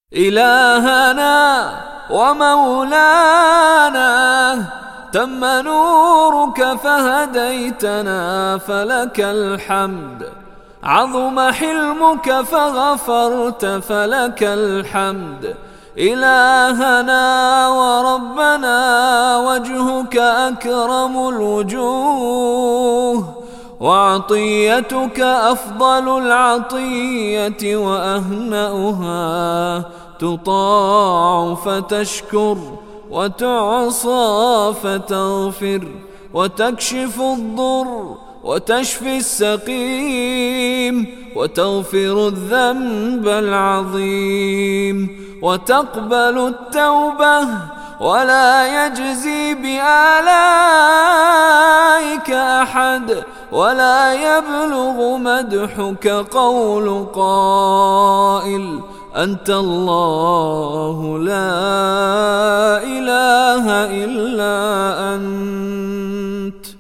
إلهنا ومولانا تم نورك فهديتنا فلك الحمد، عظم حلمك فغفرت فلك الحمد. إلهنا وربنا وجهك أكرم الوجوه، وعطيتك أفضل العطية وأهنأها، تطاع فتشكر وتعصى فتغفر، وتكشف الضر وتشفي السقيم، وتغفر الذنب العظيم، وتقبل التوبة ولا يجزي بآلائك أحد، ولا يبلغ مدحك قول قائل: أنت الله لا إله إلا أنت.